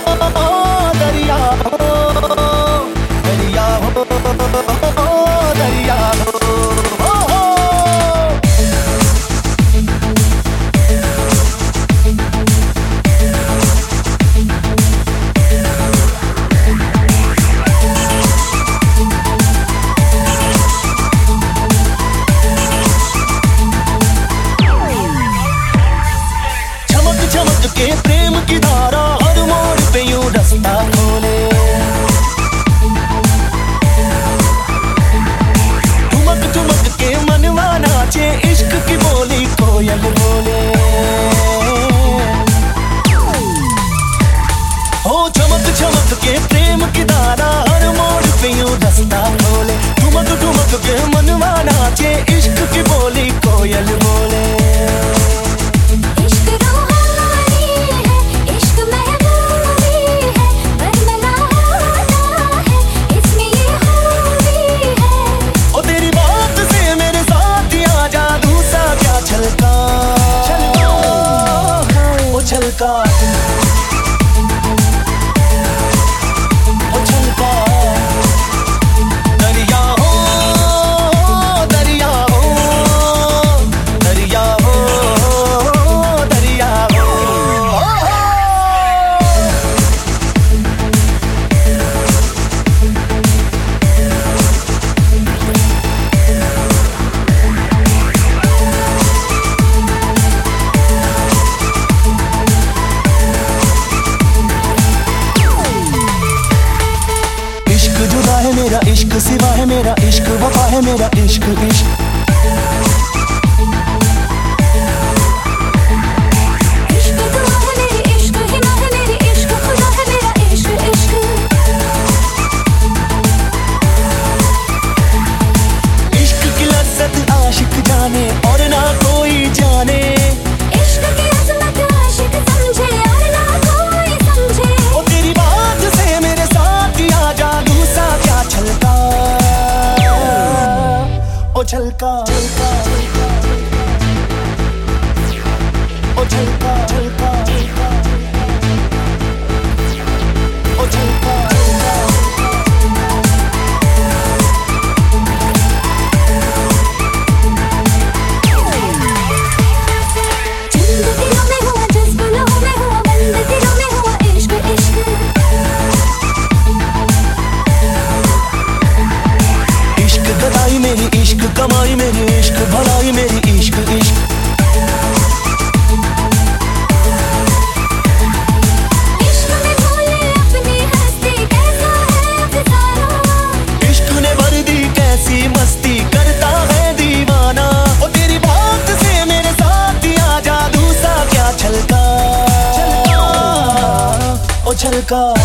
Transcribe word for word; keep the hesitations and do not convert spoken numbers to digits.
दरिया हो, दरिया हो, दरिया हो। चमक के प्रेम की धारा हर मोड़ पे यूं रास्ता खोले, ठुमक ठुमक के मनवा नाचे, इश्क की बोली कोयल बोले। हो चमक चमक के प्रेम की धारा हर मोड़ पे यूं रास्ता खोले, ठुमक ठुमक के मनवा नाचे, इश्क की बोली कोयल बोले। छलका ओ छलका दरिया हो, दरिया हो, दरिया हो, दरिया हो। मेरा इश्क सिवा है, मेरा इश्क वफा है, मेरा इश्क इश्क। इश्क दुआ है मेरी, इश्क हिना है मेरी, इश्क खुदा है मेरा, इश्क इश्क। इश्क की लज्जत आशिक जाने और ना कोई जाने, इश्क की अजमत आशिक समझे और ना कोई समझे। ओ तेरी बात से मेरे साथ आ जादू सा क्या छलका ओ छलका, ओ छलका, छलका, ओ छलका। जिंद दिलों में हुआ, जज्ब लहू में हुआ, बंद दिलों में हुआ, इश्क इश्क। इश्क गदाई मेरी, इश्क कमाई मेरी, इश्क भलाई मेरी, इश्क इश्क। इश्क में भूले अपनी हस्ती, कैसा है अफसाना, इश्क ने भर दी कैसी मस्ती, करता है दीवाना। ओ तेरी बात से मेरे साथ आ जादू सा क्या छलका, छलका ओ छलका।